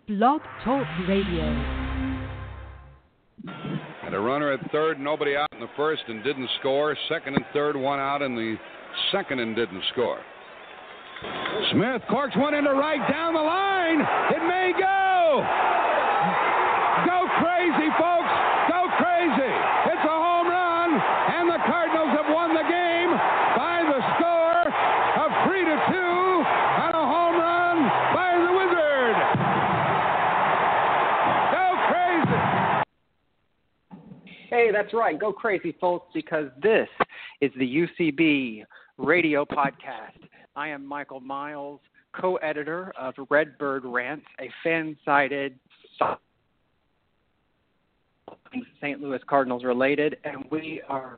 Blog Talk Radio. And a runner at third, nobody out in the first and didn't score. Second and third, one out in the second and didn't score. Smith corks one into right down the line. It may go. Go crazy, folks. Go crazy. It's a home run, and the Cardinals have won the game by the score of 3-2 on a home run by the Wizard. Go crazy. Hey, that's right. Go crazy, folks, because this is the UCB radio podcast. I am Michael Miles, co-editor of Redbird Rants, a fan-sided St. Louis Cardinals related, and we are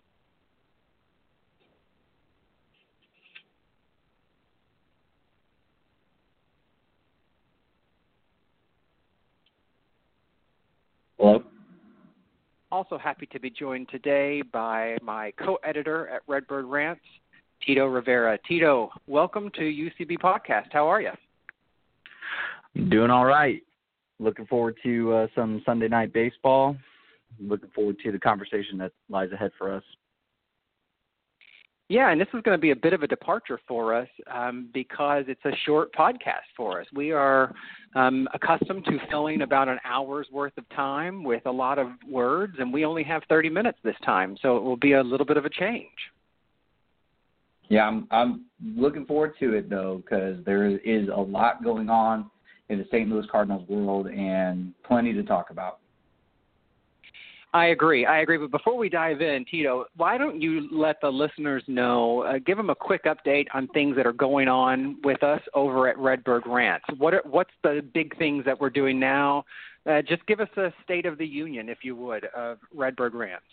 also happy to be joined today by my co-editor at Redbird Rants, Tito Rivera. Tito, welcome to UCB Podcast. How are you? Doing all right. Looking forward to some Sunday night baseball. Looking forward to the conversation that lies ahead for us. Yeah, and this is going to be a bit of a departure for us because it's a short podcast for us. We are accustomed to filling about an hour's worth of time with a lot of words, and we only have 30 minutes this time, so it will be a little bit of a change. Yeah, I'm looking forward to it, though, because there is a lot going on in the St. Louis Cardinals world and plenty to talk about. I agree. But before we dive in, Tito, why don't you let the listeners know, give them a quick update on things that are going on with us over at Redbird Rants. What's the big things that we're doing now? Just give us a state of the union, if you would, of Redbird Rants.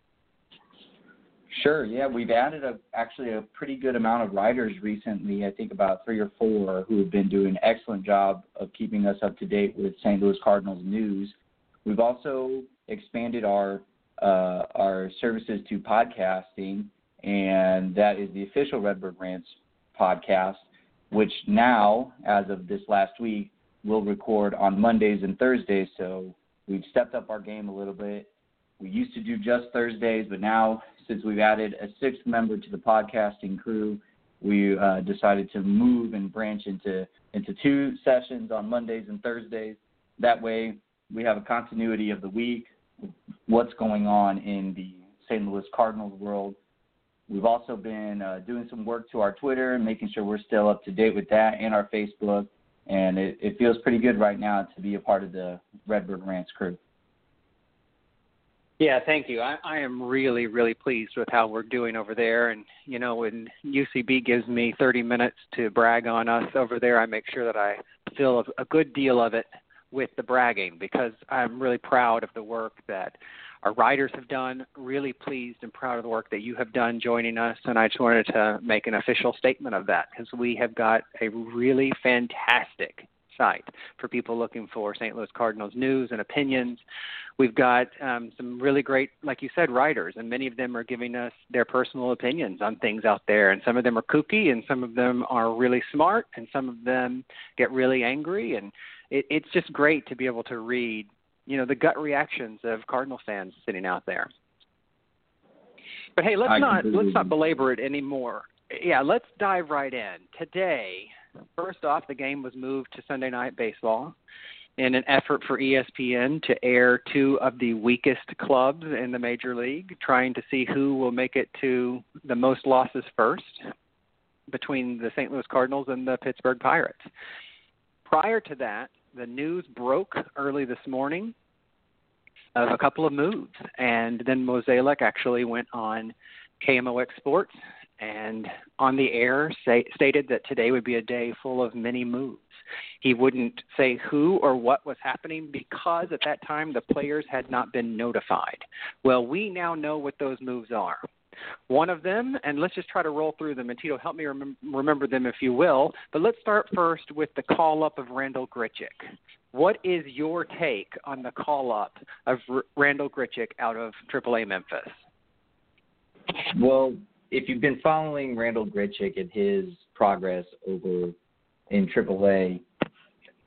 Sure, yeah. We've added actually a pretty good amount of writers recently, I think about 3 or 4, who have been doing an excellent job of keeping us up to date with St. Louis Cardinals news. We've also expanded our services to podcasting, and that is the official Redbird Rants podcast, which now, as of this last week, will record on Mondays and Thursdays. So we've stepped up our game a little bit. We used to do just Thursdays, but now, since we've added a 6th member to the podcasting crew, we decided to move and branch into 2 sessions on Mondays and Thursdays. That way, we have a continuity of the week, what's going on in the St. Louis Cardinals world. We've also been doing some work to our Twitter and making sure we're still up to date with that, and our Facebook. And it feels pretty good right now to be a part of the Redbird Rants crew. Yeah, thank you. I am really, really pleased with how we're doing over there. And, you know, when UCB gives me 30 minutes to brag on us over there, I make sure that I fill a good deal of it with the bragging, because I'm really proud of the work that our writers have done, really pleased and proud of the work that you have done joining us. And I just wanted to make an official statement of that, because we have got a really fantastic site for people looking for St. Louis Cardinals news and opinions. We've got some really great, like you said, writers, and many of them are giving us their personal opinions on things out there. And some of them are kooky, and some of them are really smart, and some of them get really angry. And it's just great to be able to read, you know, the gut reactions of Cardinal fans sitting out there. But hey, let's not belabor it anymore. Yeah, let's dive right in. Today, first off, the game was moved to Sunday Night Baseball in an effort for ESPN to air 2 of the weakest clubs in the Major League, trying to see who will make it to the most losses first between the St. Louis Cardinals and the Pittsburgh Pirates. Prior to that, the news broke early this morning of a couple of moves, and then Mozeliak actually went on KMOX Sports and on the air stated that today would be a day full of many moves. He wouldn't say who or what was happening because at that time the players had not been notified. Well, we now know what those moves are. One of them, and let's just try to roll through them, and Tito, help me remember them if you will, but let's start first with the call-up of Randal Grichuk. What is your take on the call-up of Randal Grichuk out of AAA Memphis? Well, if you've been following Randal Grichuk and his progress over in AAA,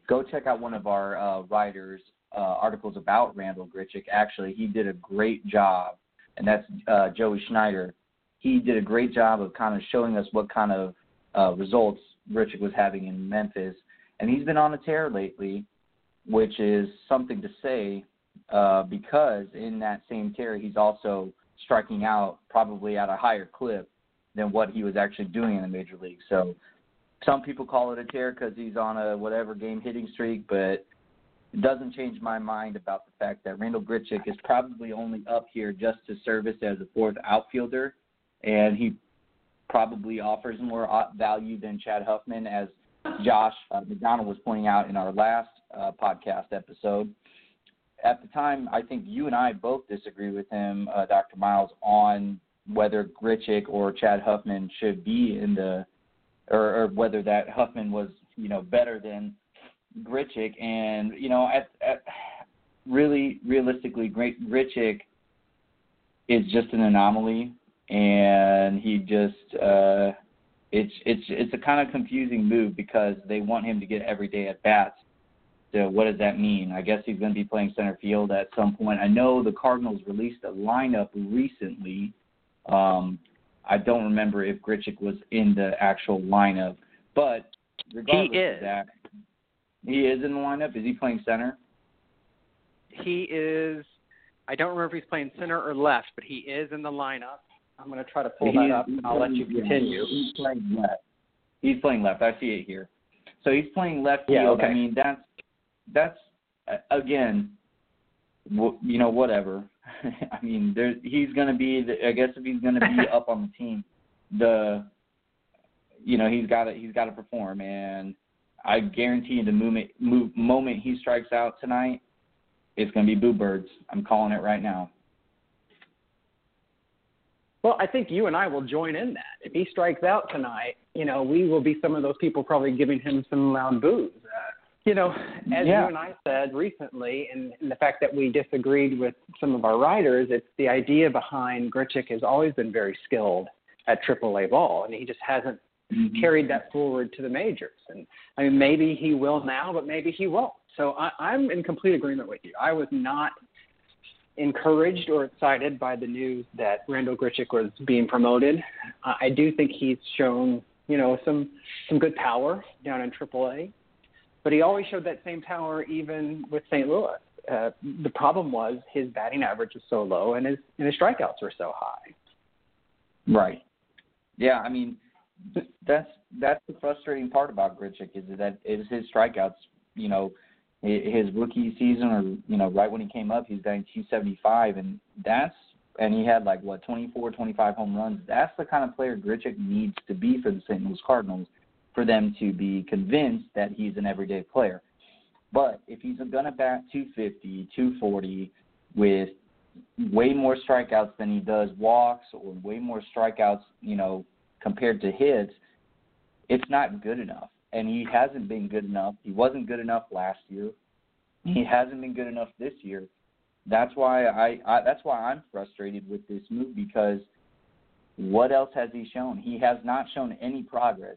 go check out one of our writers' articles about Randal Grichuk. Actually, he did a great job, and that's Joey Schneider. He did a great job of kind of showing us what kind of results Grichuk was having in Memphis. And he's been on a tear lately, which is something to say because in that same tear, he's also striking out probably at a higher clip than what he was actually doing in the major league. So some people call it a tear because he's on a whatever game hitting streak, but it doesn't change my mind about the fact that Randal Grichuk is probably only up here just to service as a fourth outfielder, and he probably offers more value than Chad Huffman, as Josh McDonald was pointing out in our last podcast episode. At the time, I think you and I both disagree with him, Dr. Miles, on whether Grichuk or Chad Huffman should be in the or whether that Huffman was, better than Grichuk. And, realistically, Grichuk is just an anomaly, and he just it's a kind of confusing move because they want him to get everyday at bats. So what does that mean? I guess he's going to be playing center field at some point. I know the Cardinals released a lineup recently. I don't remember if Grichuk was in the actual lineup, but regardless of that, he is in the lineup. Is he playing center? He is. I don't remember if he's playing center or left, but he is in the lineup. I'm going to try to pull that up, and I'll let you continue. He's playing left. He's playing left. I see it here. So he's playing left field. Yeah, okay. I mean, that's again, whatever. I mean, he's going to be. I guess if he's going to be up on the team, he's got to perform, and I guarantee you the moment he strikes out tonight, it's going to be boo birds. I'm calling it right now. Well, I think you and I will join in that. If he strikes out tonight, we will be some of those people probably giving him some loud boos. You and I said recently, and the fact that we disagreed with some of our writers, it's the idea behind Grichuk has always been very skilled at AAA ball, and he just hasn't carried that forward to the majors. And I mean, maybe he will now, but maybe he won't. So I'm in complete agreement with you. I was not encouraged or excited by the news that Randal Grichuk was being promoted. I do think he's shown, some good power down in AAA. But he always showed that same power even with St. Louis. The problem was his batting average was so low and his strikeouts were so high. Right. Yeah, I mean, that's the frustrating part about Grichuk is that his strikeouts, his rookie season or, right when he came up, he's batting 275, and he had 24, 25 home runs. That's the kind of player Grichuk needs to be for the St. Louis Cardinals, for them to be convinced that he's an everyday player. But if he's going to bat 250, 240 with way more strikeouts than he does walks or way more strikeouts, compared to hits, it's not good enough. And he hasn't been good enough. He wasn't good enough last year. He hasn't been good enough this year. That's why I'm frustrated with this move, because what else has he shown? He has not shown any progress.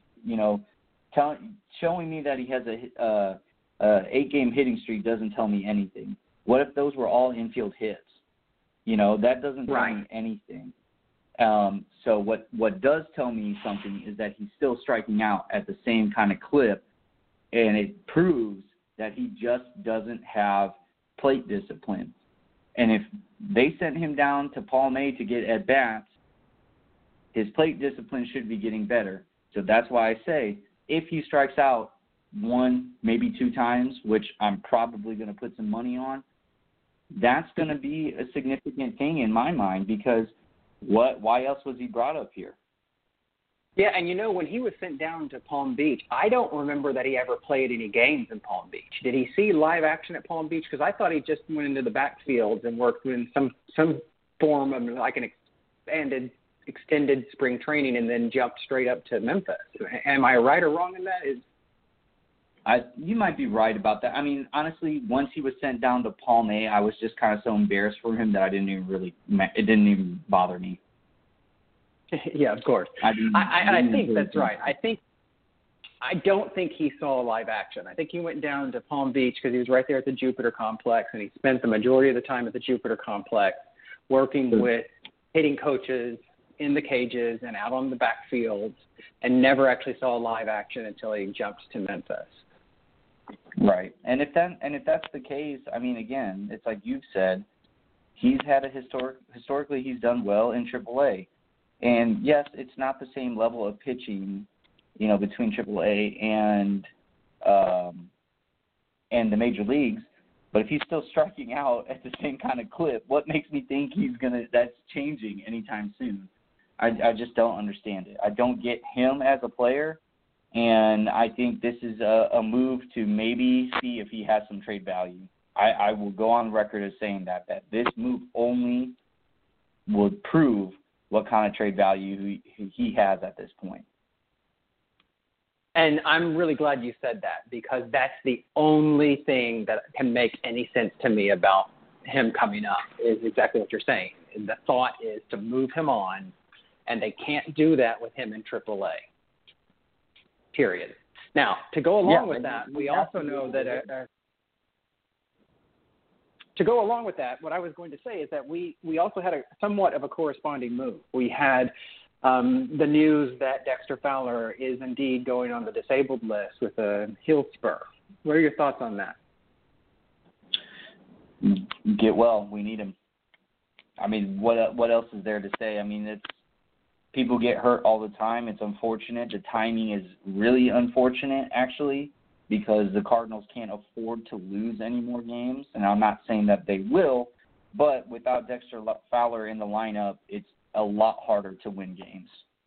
Showing me that he has a 8-game hitting streak doesn't tell me anything. What if those were all infield hits? That doesn't tell me anything. So what does tell me something is that he's still striking out at the same kind of clip, and it proves that he just doesn't have plate discipline. And if they sent him down to Paul May to get at bats, his plate discipline should be getting better. So that's why I say if he strikes out 1, maybe 2 times, which I'm probably going to put some money on, that's going to be a significant thing in my mind, because why else was he brought up here? Yeah, and when he was sent down to Palm Beach, I don't remember that he ever played any games in Palm Beach. Did he see live action at Palm Beach? Because I thought he just went into the backfields and worked in some form of an extended spring training and then jumped straight up to Memphis. Am I right or wrong in that? You might be right about that. I mean, honestly, once he was sent down to Palm A, I was just kind of so embarrassed for him that it didn't even bother me. Yeah, of course. I think that's right. I don't think he saw live action. I think he went down to Palm Beach because he was right there at the Jupiter Complex, and he spent the majority of the time at the Jupiter Complex working with hitting coaches in the cages and out on the backfields, and never actually saw live action until he jumped to Memphis. Right. And if that's the case, I mean, again, it's like you've said, he's had historically he's done well in AAA. And yes, it's not the same level of pitching, between AAA and the major leagues, but if he's still striking out at the same kind of clip, what makes me think that's changing anytime soon? I just don't understand it. I don't get him as a player, and I think this is a move to maybe see if he has some trade value. I will go on record as saying that this move only would prove what kind of trade value he has at this point. And I'm really glad you said that, because that's the only thing that can make any sense to me about him coming up is exactly what you're saying. The thought is to move him on, and they can't do that with him in AAA, period. Now, to go along with that, we also know that to go along with that, what I was going to say is that we also had somewhat of a corresponding move. We had the news that Dexter Fowler is indeed going on the disabled list with a heel spur. What are your thoughts on that? Get well. We need him. I mean, what else is there to say? I mean, people get hurt all the time. It's unfortunate. The timing is really unfortunate, actually, because the Cardinals can't afford to lose any more games. And I'm not saying that they will, but without Dexter Fowler in the lineup, it's a lot harder to win games.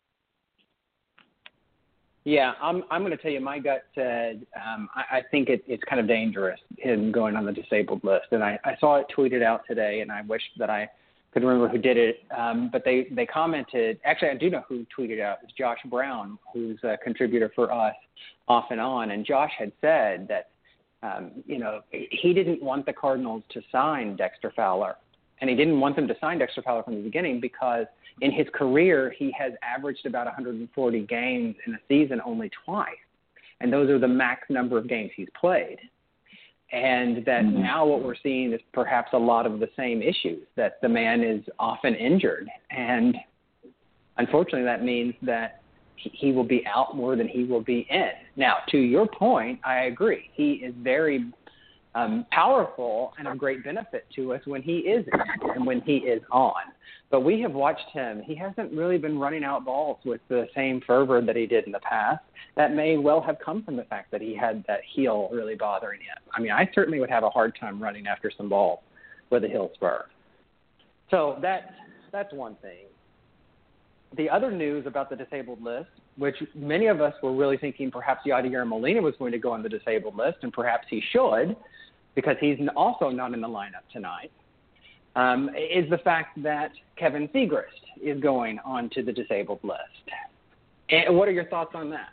Yeah, I'm going to tell you, my gut said I think it's kind of dangerous, him going on the disabled list. And I saw it tweeted out today, and I wish that I could remember who did it. But they commented. Actually, I do know who tweeted out. It's Josh Brown, who's a contributor for us off and on. And Josh had said that, he didn't want the Cardinals to sign Dexter Fowler. And he didn't want them to sign Dexter Fowler from the beginning because in his career, he has averaged about 140 games in a season only twice. And those are the max number of games he's played. And that now what we're seeing is perhaps a lot of the same issues, that the man is often injured. And unfortunately, that means that he will be out more than he will be in. Now, to your point, I agree. He is very powerful and of great benefit to us when he is in and when he is on. But we have watched him. He hasn't really been running out balls with the same fervor that he did in the past. That may well have come from the fact that he had that heel really bothering him. I mean, I certainly would have a hard time running after some balls with a heel spur. So that's one thing. The other news about the disabled list, which many of us were really thinking perhaps Yadier Molina was going to go on the disabled list, and perhaps he should, because he's also not in the lineup tonight, is the fact that Kevin Segrist is going on to the disabled list. And what are your thoughts on that?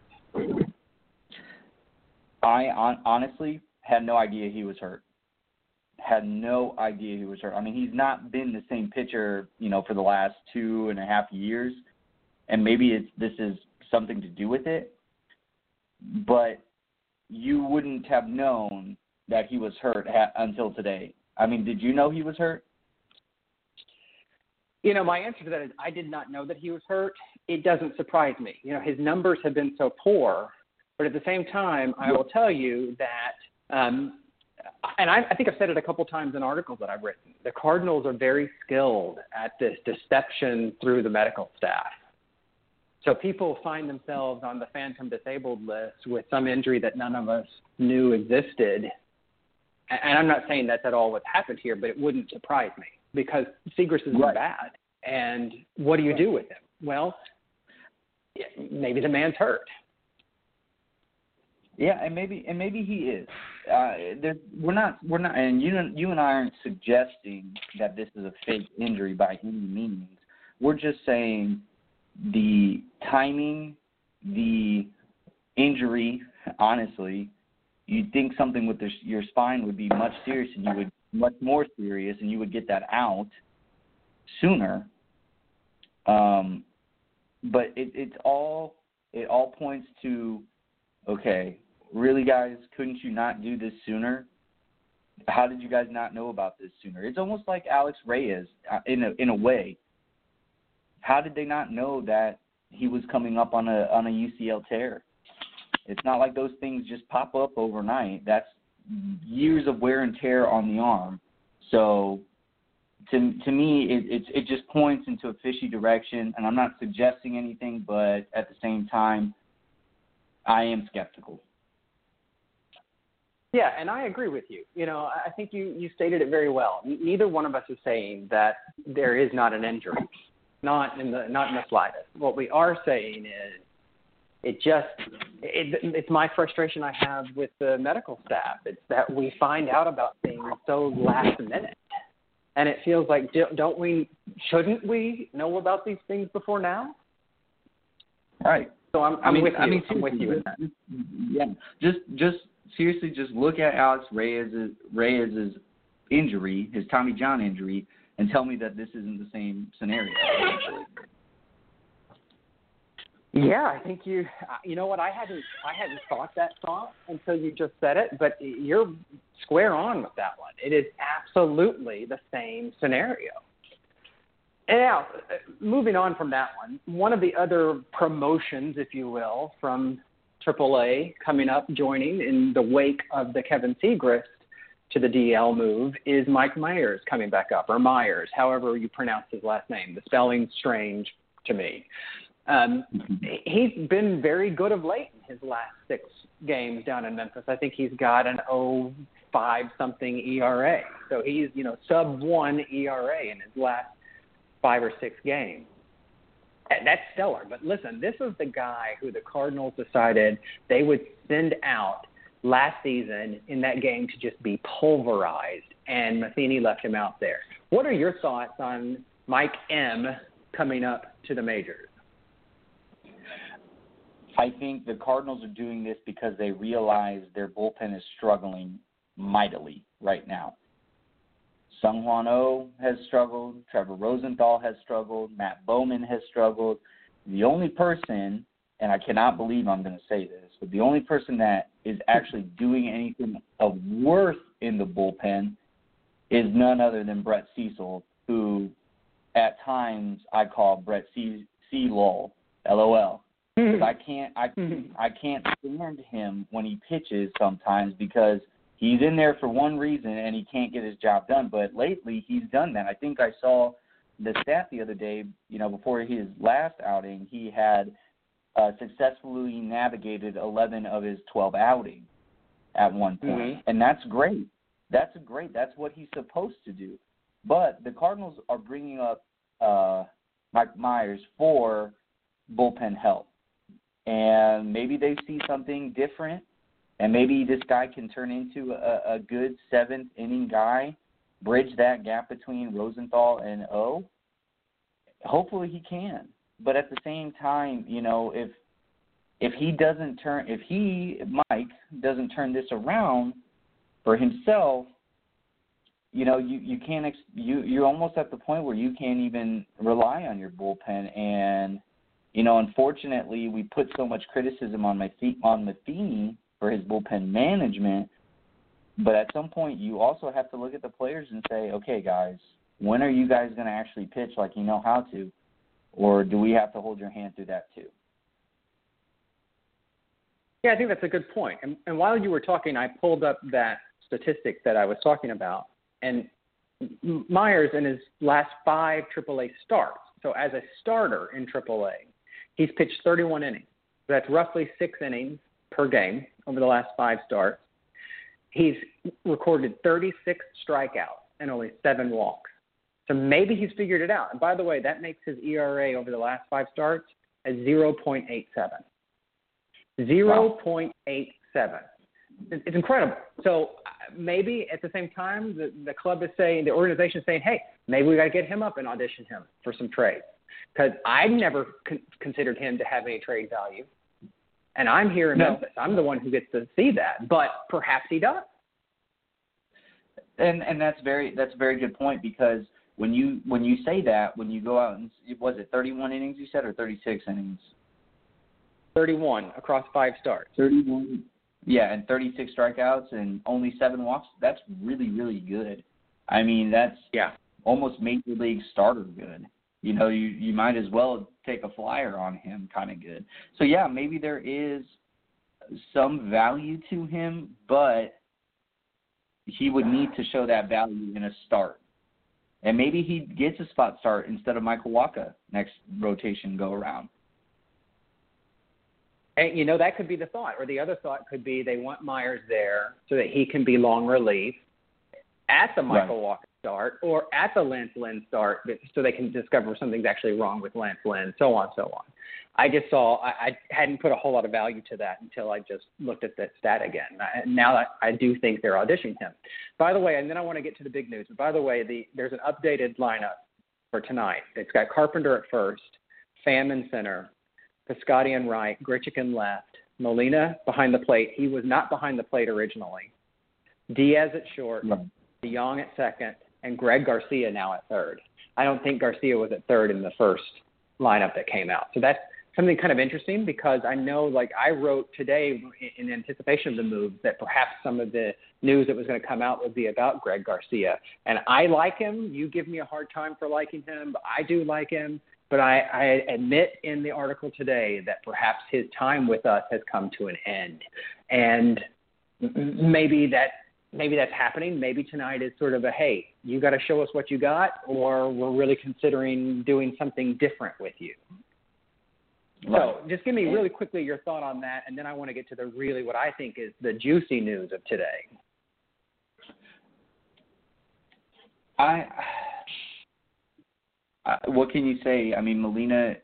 I honestly had no idea he was hurt. Had no idea he was hurt. I mean, he's not been the same pitcher, for the last 2.5 years, and maybe this is something to do with it, but you wouldn't have known that he was hurt until today. I mean, did you know he was hurt? My answer to that is I did not know that he was hurt. It doesn't surprise me. His numbers have been so poor, but at the same time, I will tell you that, and I think I've said it a couple times in articles that I've written, the Cardinals are very skilled at this deception through the medical staff. So people find themselves on the phantom disabled list with some injury that none of us knew existed. And I'm not saying that's at all what's happened here, but it wouldn't surprise me because Segrist is bad. And what do you do with him? Well, maybe the man's hurt. Yeah, and maybe he is. We're not, and you and I aren't suggesting that this is a fake injury by any means. We're just saying the timing, the injury. Honestly, you'd think something with your spine would be much more serious, and you would get that out sooner. But it all points to okay, really, guys, couldn't you not do this sooner? How did you guys not know about this sooner? It's almost like Alex Reyes in a way. How did they not know that he was coming up on a UCL tear? It's not like those things just pop up overnight. That's years of wear and tear on the arm. So to me, it just points into a fishy direction, and I'm not suggesting anything, but at the same time, I am skeptical. Yeah, and I agree with you. I think you stated it very well. Neither one of us is saying that there is not an injury, not in the slightest. What we are saying is it's my frustration I have with the medical staff. It's that we find out about things so last minute. And it feels like, shouldn't we know about these things before now? Right. So I'm with you. I'm with you in that. Yeah. Just seriously, just look at Alex Reyes' injury, his Tommy John injury, and tell me that this isn't the same scenario. Yeah, I think you know what, I hadn't thought that thought until you just said it, but you're square on with that one. It is absolutely the same scenario. And now, moving on from that one of the other promotions, if you will, from AAA coming up, joining in the wake of the Kevin Segrist to the DL move is Mike Myers coming back up, or Myers, however you pronounce his last name. The spelling's strange to me. He's been very good of late in his last 6 games down in Memphis. I think he's got an 0.5 something ERA. So he's, sub 1 ERA in his last 5 or 6 games. That's stellar. But listen, this is the guy who the Cardinals decided they would send out last season in that game to just be pulverized, and Matheny left him out there. What are your thoughts on Mike M coming up to the majors? I think the Cardinals are doing this because they realize their bullpen is struggling mightily right now. Seung-Hwan Oh has struggled. Trevor Rosenthal has struggled. Matt Bowman has struggled. The only person, and I cannot believe I'm going to say this, but the only person that is actually doing anything of worth in the bullpen is none other than Brett Cecil, who at times I call Brett C-Lol, LOL. Because I can't stand him when he pitches sometimes, because he's in there for one reason and he can't get his job done. But lately he's done that. I think I saw the stat the other day, before his last outing, he had successfully navigated 11 of his 12 outings at one point. Mm-hmm. And that's great. That's what he's supposed to do. But the Cardinals are bringing up Mike Myers for bullpen help. And maybe they see something different, and maybe this guy can turn into a good 7th inning guy, bridge that gap between Rosenthal and O. Hopefully he can. But at the same time, if Mike doesn't turn this around for himself, you can't. You're almost at the point where you can't even rely on your bullpen. And unfortunately, we put so much criticism on Matheny for his bullpen management, but at some point you also have to look at the players and say, okay, guys, when are you guys going to actually pitch like you know how to, or do we have to hold your hand through that too? Yeah, I think that's a good point. And while you were talking, I pulled up that statistic that I was talking about, and Myers in his last 5 AAA starts, so as a starter in AAA, he's pitched 31 innings. That's roughly 6 innings per game over the last 5 starts. He's recorded 36 strikeouts and only 7 walks. So maybe he's figured it out. And by the way, that makes his ERA over the last 5 starts at 0.87. 0.87. It's incredible. So maybe at the same time, the club is saying, the organization is saying, hey, maybe we got to get him up and audition him for some trades. Because I've never considered him to have any trade value. And I'm here in Memphis. I'm the one who gets to see that. But perhaps he does. And that's a very good point, because when you say that, when you go out and, was it 31 innings you said, or 36 innings? 31 across 5 starts. 31. Yeah, and 36 strikeouts and only 7 walks. That's really, really good. I mean, that's almost major league starter good. You know, you might as well take a flyer on him kind of good. So, yeah, maybe there is some value to him, but he would need to show that value in a start. And maybe he gets a spot start instead of Michael Wacha next rotation go around. And, you know, that could be the thought. Or the other thought could be they want Myers there so that he can be long relief at the Michael Wacha start or at the Lance Lynn start so they can discover something's actually wrong with Lance Lynn, so on, so on. I just saw – I hadn't put a whole lot of value to that until I just looked at that stat again. Now I do think they're auditioning him. By the way, and then I want to get to the big news. But by the way, there's an updated lineup for tonight. It's got Carpenter at first, Pham in center, Piscotty in right, Grichuk in left, Molina behind the plate. He was not behind the plate originally. Diaz at short, DeYoung at second, and Greg Garcia now at third. I don't think Garcia was at third in the first lineup that came out. So that's something kind of interesting because I know, like I wrote today in anticipation of the move, that perhaps some of the news that was going to come out would be about Greg Garcia. And I like him. You give me a hard time for liking him, but I do like him. But I admit in the article today that perhaps his time with us has come to an end. And maybe that's happening. Maybe tonight is sort of a, hey, you got to show us what you got, or we're really considering doing something different with you. So just give me really quickly your thought on that, and then I want to get to what I think is the juicy news of today. What can you say? I mean, Molina,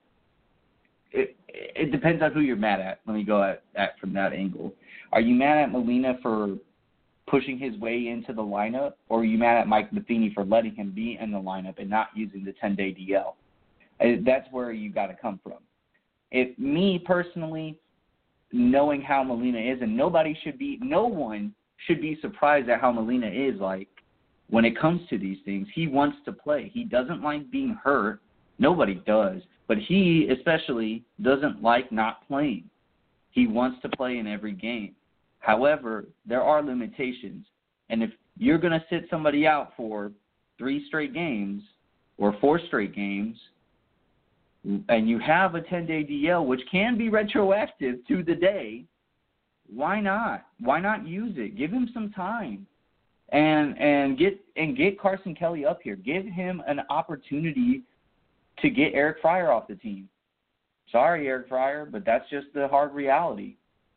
it depends on who you're mad at. Let me go at from that angle. Are you mad at Molina for pushing his way into the lineup, or are you mad at Mike Matheny for letting him be in the lineup and not using the 10-day DL? That's where you got to come from. If me personally, knowing how Molina is, and no one should be surprised at how Molina is like when it comes to these things. He wants to play. He doesn't like being hurt. Nobody does. But he especially doesn't like not playing. He wants to play in every game. However, there are limitations. And if you're going to sit somebody out for 3 straight games or 4 straight games, and you have a 10-day DL, which can be retroactive to the day, why not? Why not use it? Give him some time. And get Carson Kelly up here. Give him an opportunity to get Eric Fryer off the team. Sorry, Eric Fryer, but that's just the hard reality.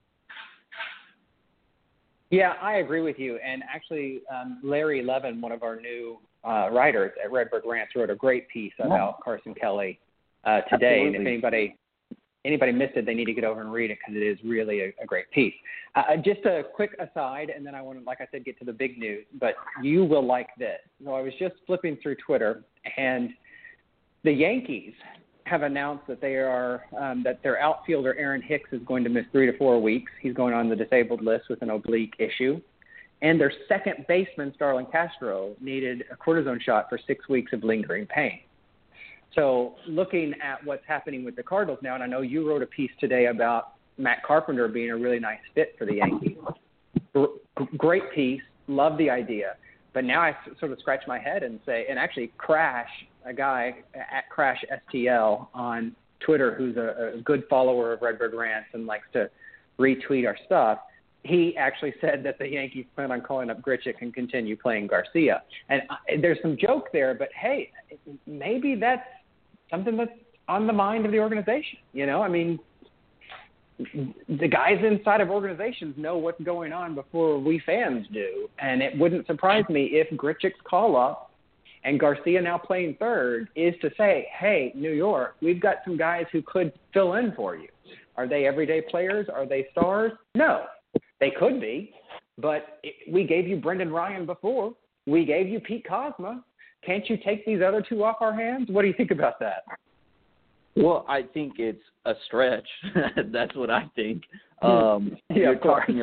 Yeah, I agree with you. And actually, Larry Levin, one of our new writers at Redbird Rants, wrote a great piece about Carson Kelly today. Absolutely. And if anybody missed it, they need to get over and read it because it is really a great piece. Just a quick aside, and then I want to, like I said, get to the big news, but you will like this. So I was just flipping through Twitter, and the Yankees have announced that they are that their outfielder Aaron Hicks is going to miss 3 to 4 weeks. He's going on the disabled list with an oblique issue. And their second baseman, Starlin Castro, needed a cortisone shot for 6 weeks of lingering pain. So looking at what's happening with the Cardinals now, and I know you wrote a piece today about Matt Carpenter being a really nice fit for the Yankees. Great piece. Love the idea. But now I sort of scratch my head and say, and actually Crash, a guy at Crash STL on Twitter who's a good follower of Redbird Rants and likes to retweet our stuff, he actually said that the Yankees plan on calling up Grichuk and continue playing Garcia. And there's some joke there, but hey, maybe that's something that's on the mind of the organization. You know, I mean, the guys inside of organizations know what's going on before we fans do. And it wouldn't surprise me if Grichuk's call up and Garcia now playing third is to say, hey, New York, we've got some guys who could fill in for you. Are they everyday players? Are they stars? No, they could be. But we gave you Brendan Ryan before. We gave you Pete Kozma. Can't you take these other 2 off our hands? What do you think about that? Well, I think it's a stretch. That's what I think. You're talking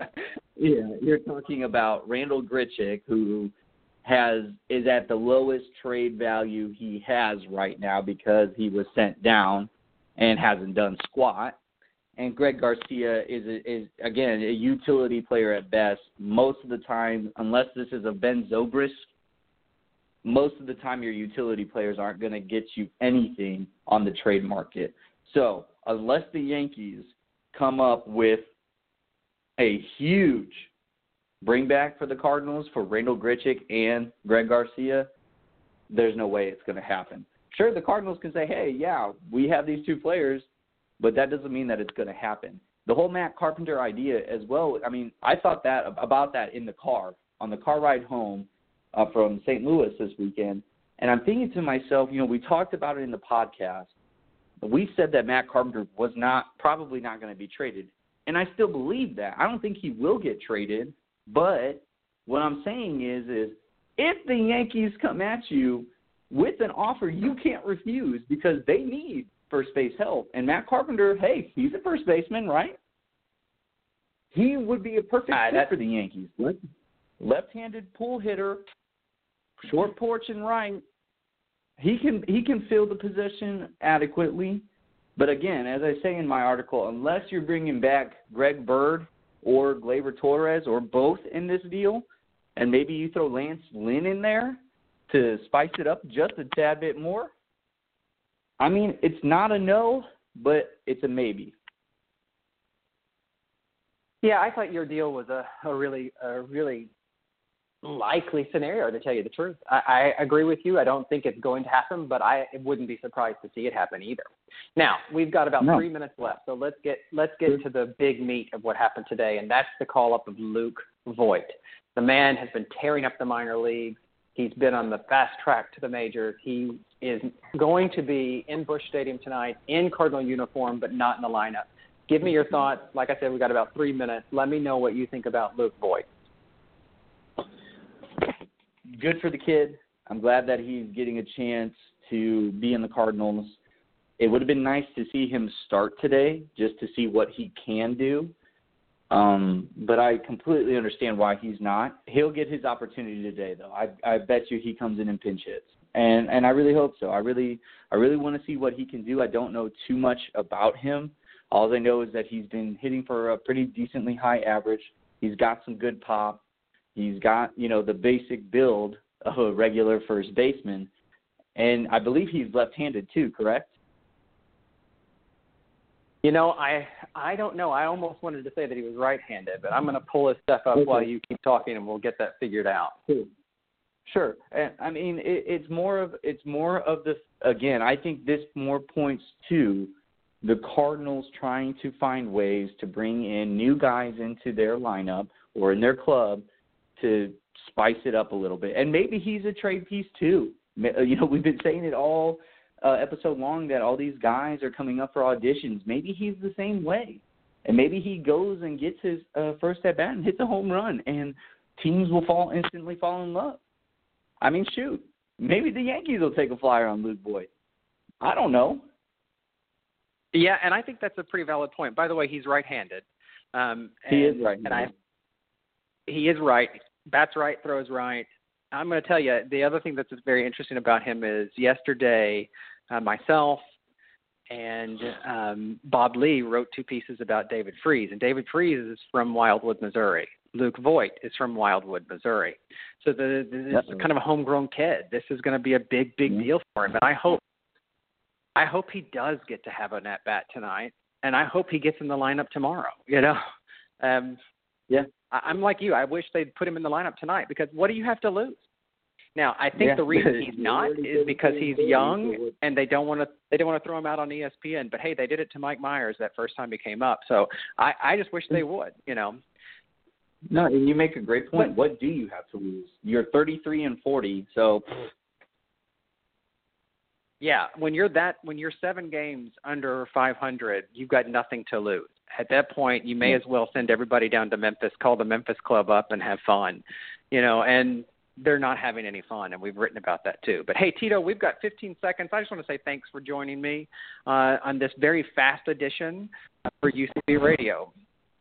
about Randall Grichuk, who is at the lowest trade value he has right now because he was sent down and hasn't done squat. and Greg Garcia is again a utility player at best. Most of the time, unless this is a Ben Zobrist, most of the time your utility players aren't going to get you anything on the trade market. So unless the Yankees come up with a huge bring back for the Cardinals for Randal Grichuk and Greg Garcia, there's no way it's going to happen. Sure, the Cardinals can say, hey, yeah, we have these two players, but that doesn't mean that it's going to happen. The whole Matt Carpenter idea as well, I mean, I thought about that in the car, on the car ride home from St. Louis this weekend, and I'm thinking to myself, we talked about it in the podcast. We said that Matt Carpenter was probably not going to be traded, and I still believe that. I don't think he will get traded, but what I'm saying is if the Yankees come at you with an offer you can't refuse because they need first base help, and Matt Carpenter, hey, he's a first baseman, right? He would be a perfect fit for the Yankees. Left-handed pull hitter, short porch and right. He can fill the position adequately. But again, as I say in my article, unless you're bringing back Greg Bird or Gleyber Torres or both in this deal, and maybe you throw Lance Lynn in there to spice it up just a tad bit more, I mean, it's not a no, but it's a maybe. Yeah, I thought your deal was a really likely scenario, to tell you the truth. I agree with you. I don't think it's going to happen, but I wouldn't be surprised to see it happen either. Now, we've got about 3 minutes left, so let's get to the big meat of what happened today, and that's the call-up of Luke Voit. The man has been tearing up the minor leagues. He's been on the fast track to the majors. He is going to be in Busch Stadium tonight in Cardinal uniform, but not in the lineup. Give me your thoughts. Like I said, we've got about 3 minutes. Let me know what you think about Luke Voit. Good for the kid. I'm glad that he's getting a chance to be in the Cardinals. It would have been nice to see him start today just to see what he can do. But I completely understand why he's not. He'll get his opportunity today, though. I bet you he comes in and pinch hits. And I really hope so. I really want to see what he can do. I don't know too much about him. All I know is that he's been hitting for a pretty decently high average. He's got some good pop. He's got, the basic build of a regular first baseman. And I believe he's left-handed too, correct? I don't know. I almost wanted to say that he was right-handed, but I'm going to pull his stuff up while you keep talking, and we'll get that figured out. Sure. And I mean, it's more of the, again, I think this more points to the Cardinals trying to find ways to bring in new guys into their lineup or in their club to spice it up a little bit. And maybe he's a trade piece too. We've been saying it all episode long that all these guys are coming up for auditions. Maybe he's the same way. And maybe he goes and gets his first at-bat and hits a home run, and teams will instantly fall in love. I mean, shoot, maybe the Yankees will take a flyer on Luke Voit. I don't know. Yeah, and I think that's a pretty valid point. By the way, he's right-handed. He is right-handed. He is right. Bats right, throws right. I'm going to tell you, the other thing that's very interesting about him is yesterday myself and Bob Lee wrote 2 pieces about David Freese. And David Freese is from Wildwood, Missouri. Luke Voit is from Wildwood, Missouri. So this is kind of a homegrown kid. This is going to be a big deal for him. And I hope he does get to have an at-bat tonight, and I hope he gets in the lineup tomorrow, Yeah. I'm like you. I wish they'd put him in the lineup tonight because what do you have to lose? Now, I think the reason he's not is because he's young and they don't want to throw him out on ESPN. But hey, they did it to Mike Myers that first time he came up. So I just wish they would. No, and you make a great point. What do you have to lose? You're 33-40, so. Yeah, when you're 7 games under 500, you've got nothing to lose. At that point, you may as well send everybody down to Memphis, call the Memphis Club up, and have fun, and they're not having any fun, and we've written about that too. But, hey, Tito, we've got 15 seconds. I just want to say thanks for joining me on this very fast edition for UCB Radio.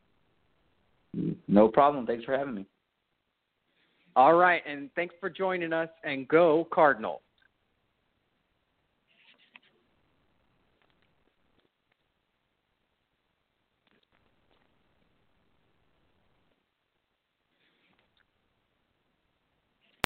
No problem. Thanks for having me. All right, and thanks for joining us, and go Cardinals.